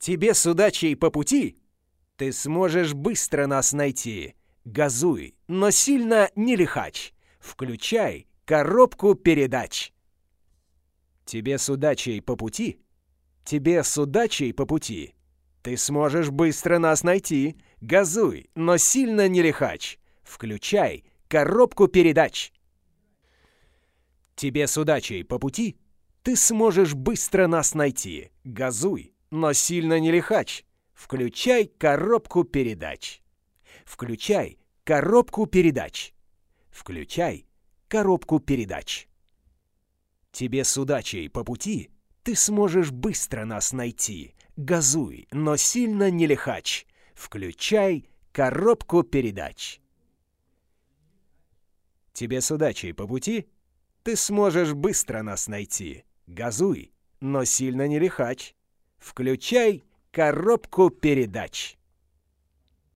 Тебе с удачей по пути, ты сможешь быстро нас найти. Газуй, но сильно не лихачь. Включай коробку передач. Тебе с удачей по пути, тебе с удачей по пути, ты сможешь быстро нас найти. Газуй, но сильно не лихачь. Включай коробку передач. Тебе с удачей по пути, ты сможешь быстро нас найти. Газуй, но сильно не лихачь. Включай коробку передач. Включай коробку передач. Включай коробку передач. Тебе с удачей по пути, ты сможешь быстро нас найти. Газуй, но сильно не лихачь. Включай коробку передач. Тебе с удачей по пути, ты сможешь быстро нас найти. Газуй, но сильно не лихачь. Включай коробку передач.